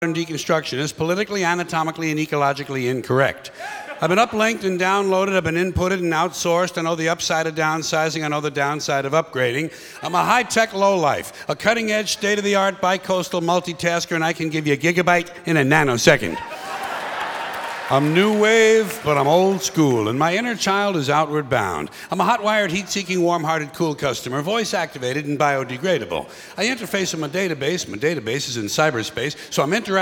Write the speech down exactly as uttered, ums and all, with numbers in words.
and deconstruction is politically, anatomically, and ecologically incorrect. I've been uplinked and downloaded, I've been inputted and outsourced. I know the upside of downsizing, I know the downside of upgrading. I'm a high-tech lowlife, a cutting-edge, state-of-the-art, bi-coastal multitasker, and I can give you a gigabyte in a nanosecond. I'm new wave, but I'm old school, and my inner child is outward bound. I'm a hot-wired, heat-seeking, warm-hearted, cool customer, voice-activated and biodegradable. I interface with my database. My database is in cyberspace, so I'm interacting